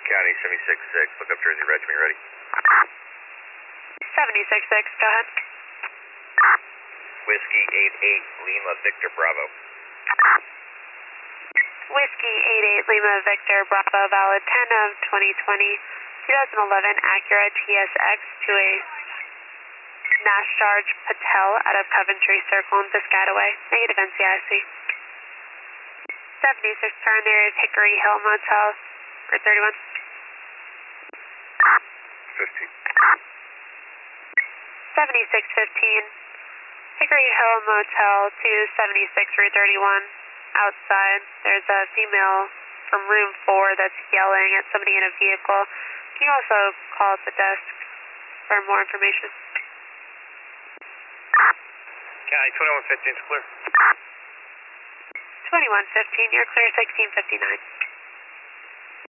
County 76-6, look up Jersey Red to me, ready. 76-6, go ahead. Whiskey 88 Lima Victor Bravo. Whiskey 88 Lima Victor Bravo, valid 10 of 2020, 2011 Acura TSX to a Nashtarj Patel out of Coventry Circle in Piscataway. Negative NCIC. 76, turn there is Hickory Hill Motel for 31. 15. 7615, Hickory Hill Motel to 76 Route 31. Outside, there's a female from room 4 that's yelling at somebody in a vehicle. Can you also call at the desk for more information? County 2115 is clear. 2115, you're clear 1659.